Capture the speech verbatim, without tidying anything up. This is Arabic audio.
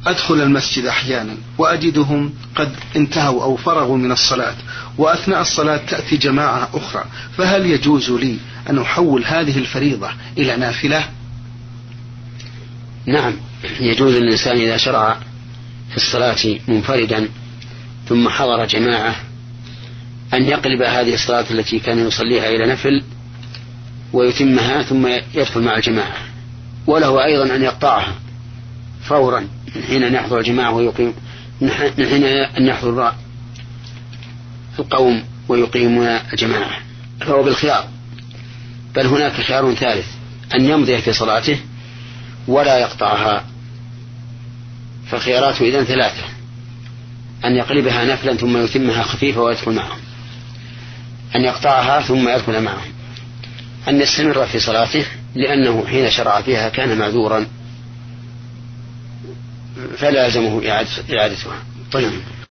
أدخل المسجد أحيانا وأجدهم قد انتهوا أو فرغوا من الصلاة، وأثناء الصلاة تأتي جماعة أخرى، فهل يجوز لي أن أحول هذه الفريضة إلى نافلة؟ نعم، يجوز للإنسان إذا شرع في الصلاة منفردا ثم حضر جماعة أن يقلب هذه الصلاة التي كان يصليها إلى نفل ويتمها ثم يدخل مع الجماعة، وله أيضا أن يقطعها فورا من حين أن يحضر الجماعة ويقيم، من حين أن يحضر القوم ويقيمون الجماعة، فهو بالخيار. بل هناك خيار ثالث، أن يمضي في صلاته ولا يقطعها. فخياراته إذن ثلاثة: أن يقلبها نفلا ثم يتمها خفيفة ويدخل معهم، أن يقطعها ثم يدخل معهم، أن يستمر في صلاته لأنه حين شرع فيها كان معذورا فلا يلزمه إعادتها. طيب.